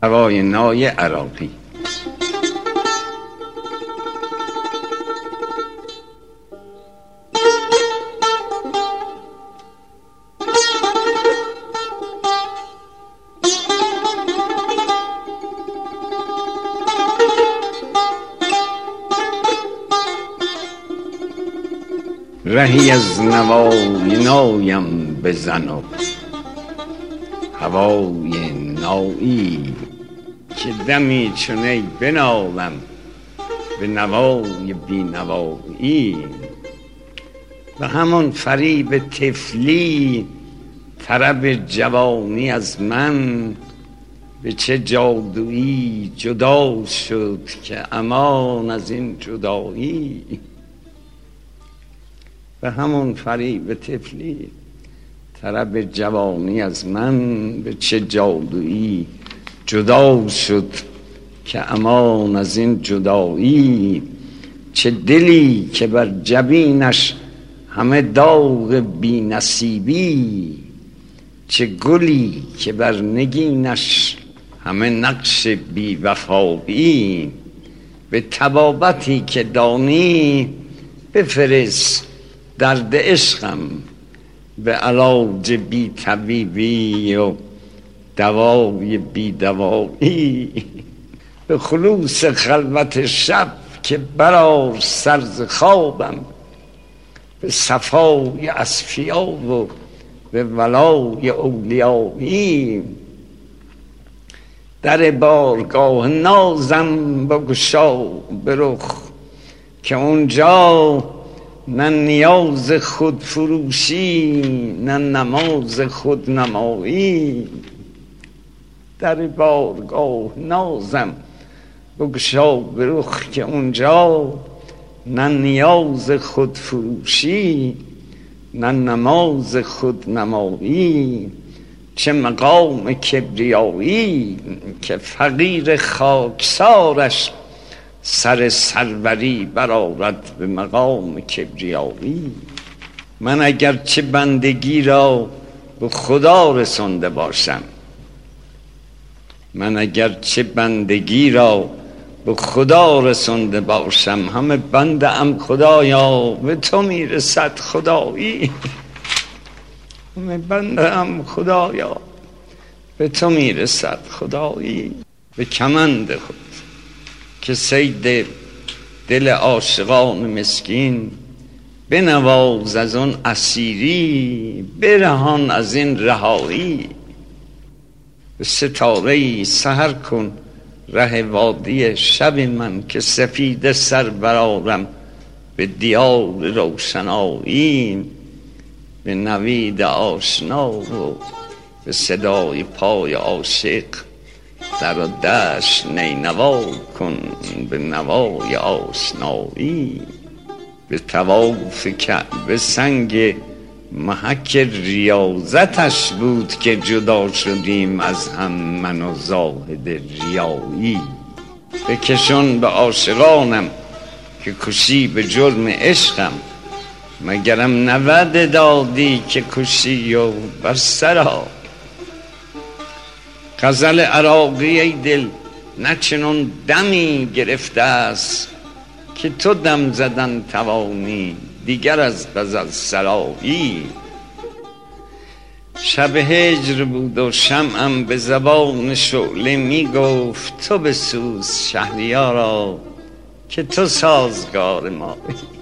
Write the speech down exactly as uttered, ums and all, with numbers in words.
هوای نای عراقی. رهی از نوای نایم بزن و هوای نایی، که دمی چونی بنالم به نوای بی نوایی. و همون فریب طفلی طرب جوانی از من، به چه جادویی جدا شد که امان از این جدایی. و همون فریب طفلی طرب جوانی از من، به چه جادویی جدا شد که امان از این جدایی. چه دلی که بر جبینش همه داغ بی نصیبی، چه گلی که بر نگینش همه نقش بی وفایی. به طبابتی که دانی بفرست درد عشقم، به علاج بی طبیبی و دوای بی دوایی. به خلوص خلوت شب که برار سرز خوابم، به صفای اصفیا و به ولای اولیایی. در بارگاه نازم بگشا به رخ، که اونجا نه نیاز خود فروشی نه نماز خود نمایی. در بارگاه نازم بگشا به رخ، که اونجا نه نیاز خود فروشی نه نماز خود نمایی. چه مقام کبریایی که فقیر خاکسارش سر سروری برآورد به مقام کبریایی. من اگر چه بندگی را به خدا رسانده باشم، من اگر چه بندگی را به خدا رسانده باشم، همه بنده ام خدایا به تو میرسد خدایی. همه بنده ام خدایا به تو میرسد خدایی. به کمند خود که صید دل عاشقان مسکین، بنواز از اون اسیری برهان از این رهایی. به ستاره سحر کن ره وادی شب من، که سفید سر برارم به دیار روشنایی. به نوید آشنا و به صدای پای عاشق، در و دشت نینوا کن به نوای آشنایی. به طواف کعبه سنگ محک ریاضتش بود، که جدا شدیم از هم من و زاهد ریایی. بکشون به عاشقانم که کشی به جرم عشقم، مگرم نود دادی که کشی و بر سرا. غزل عراقی ای دل نه چنون دمی گرفته است، که تو دم زدن توانی دیگر از غزل سرایی. شب هجر بود و شمعم به زبان شعله می گفت، تو بسوز شهریارا که تو سازگار مایی.